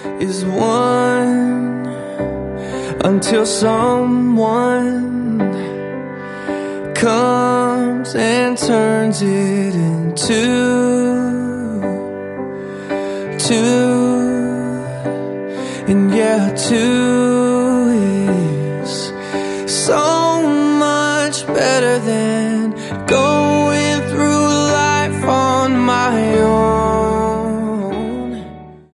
is one until someone comes and turns it into two. And yeah, two is so much better than gold.